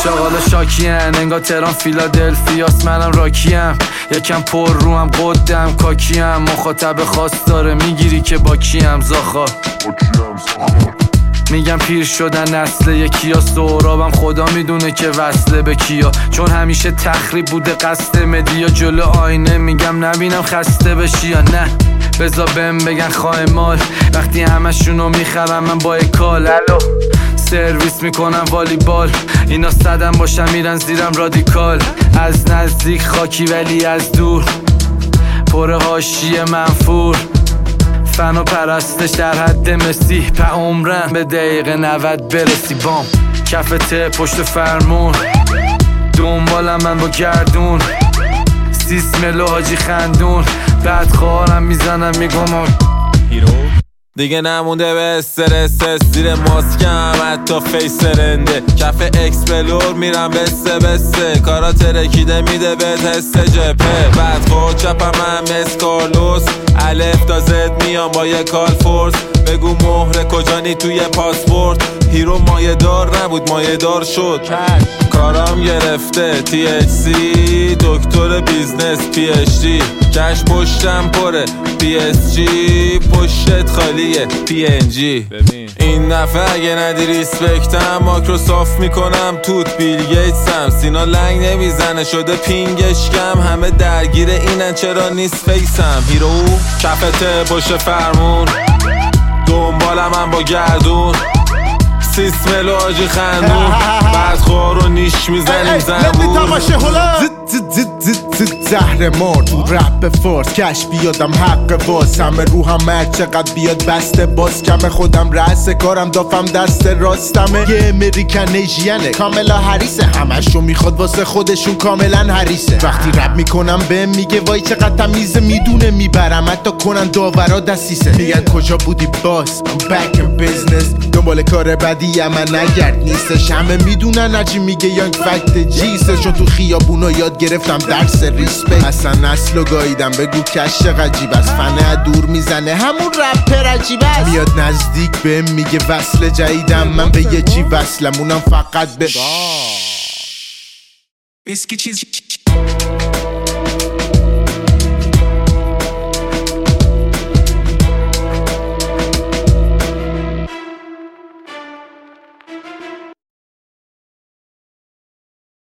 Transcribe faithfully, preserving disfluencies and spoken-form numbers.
شغال شاکین انگار تهران فیلادلفیاس، منم راکیم یکم پر روم قدم کاکیم، مخاطب خاص داره میگیری که با کیم زاخا میگم پیر شدن نسل یکیا، سهرابم خدا میدونه که وصله به کیا، چون همیشه تخریب بوده قصد مدیا، جلو آینه میگم نبینم خسته بشی یا نه، بذار بهم بگن خواه مال وقتی همشونو میخرم من با کال، الو سرویس میکنم والیبال، اینا صدم باشم میرن زیرم رادیکال، از نزدیک خاکی ولی از دور پر حاشیه منفور، فن و پرستش در حد مسی، په عمرم به دقیقه نود برسی، بام کفته پشت فرمون دنبالم من با گردون، سیس ملو حاجی خندون، بعد خوارم میزنم میگم هیرو دیگه نمونده به استرس، زیر ماسکم حتی فیس رنده، کف اکسپلور میرم بسته بسته، کارا ترکیده میده به تست جپه، بعد خود چپم هم اسکارلوس، الف تا زد میام با یه کال فورس، بگو مهره کجانی توی پاسپورت، هیرو مایه دار نبود مایه دار شد، کارام گرفته تی اچ سی، دکتر بیزنس پی اچ دی، کش پشتم پره پی اس جی، پشتت خالیه پی ان جی، این نفع اگه ندی ریسپکتم، ماکروسافت میکنم توت بیل گیتسم، سینا لنگ نمیزنه شده پینگش کم، همه درگیر اینن چرا نیست فیسم، هیرو کفته پشت فرمون دنبالم هم با گردون، سیس ملو آجی خندون، بعد خور و نیش میزنیم زنبون، زد زد زد زد زهر مار تو رپ فارس، کش بیادم حق باز، همه رو هم مرد چقدر بیاد بسته باز، کم خودم رأس کارم دافم دست راستمه، یه امریکن ایژینه کاملا حریصه، همشو میخواد واسه خودشون کاملا حریصه، وقتی رپ میکنم به میگه وای چقدر تمیزه، میدونه میبرم حتی کنن داورا دستیسه، میگن کجا بودی باس I'm back in business، دنبال کار بدی من نگرد نیستش، همه میدونن هرچی میگه یانگ فکت جیسه، چون تو خیابونا یاد گرفتم درس ریسپکت، اصلا نسلو گاییدم بگو کش عجیب است، فنه دور میزنه همون رپر عجیب است، میاد نزدیک بهم میگه وصل جدیدم، من به یه چی وصلم اونم فقط به اسکی چیز